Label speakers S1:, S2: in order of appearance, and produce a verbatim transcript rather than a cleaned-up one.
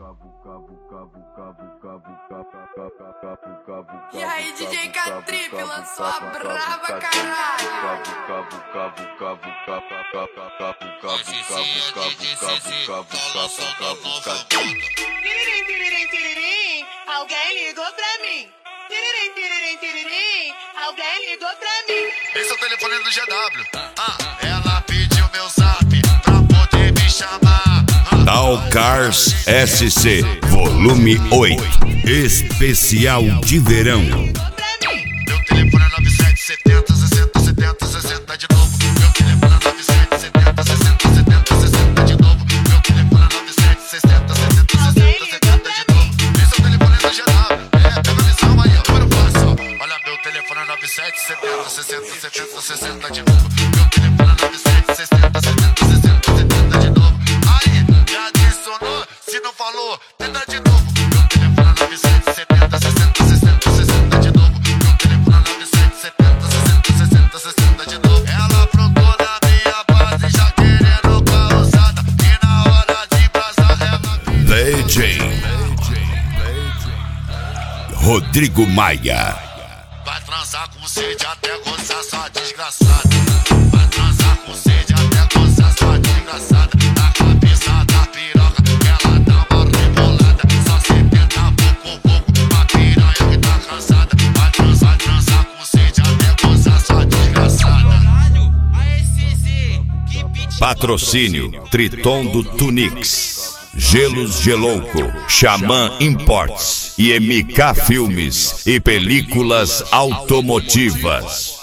S1: E aí, D J K-Trip lançou a brava, caralho.
S2: Tiririm, tiririm, tiririm, alguém ligou pra mim. Tiririm, tiririm, tiririm, alguém ligou pra mim.
S3: Esse é o telefone do G W. Ah, ela pediu meu zap pra poder me chamar.
S4: Tal Cars S C Volume oito, especial de verão.
S3: Meu telefone é nove sete setenta, sessenta, setenta, sessenta de novo. Meu telefone é nove sete setenta, sessenta, setenta, sessenta de novo. Meu telefone é nove sete setenta, setenta, sessenta, setenta de novo. Esse é o telefone do G W. É, pega a visão aí, ó, eu faço. Olha, meu telefone é nove sete setenta, sessenta, setenta, sessenta de novo. Meu telefone é nove sete setenta, setenta, sessenta, setenta de novo. Aí, já adicionou, se não falou, tenta de novo. Meu telefone é nove sete setenta, sessenta, sessenta, sessenta de novo. Meu telefone é nove sete setenta, sessenta, sessenta, sessenta de novo. Ela aprontou na minha base, já querendo causada. E na hora de vazar, ela
S4: D J Rodrigo Maia.
S3: vai transar com sede até gozar, sua desgraçada. Vai transar com sede até gozar, sua desgraçada. Na cabeça da piroca, ela dá uma rebolada. Só setenta pouco, pouco, pra piranha que tá cansada. Vai transar, vai transar com sede até gozar, sua desgraçada.
S4: Patrocínio Triton do Tunix, Gelos Gelouco, Xamã Imports e M K Filmes e Películas Automotivas.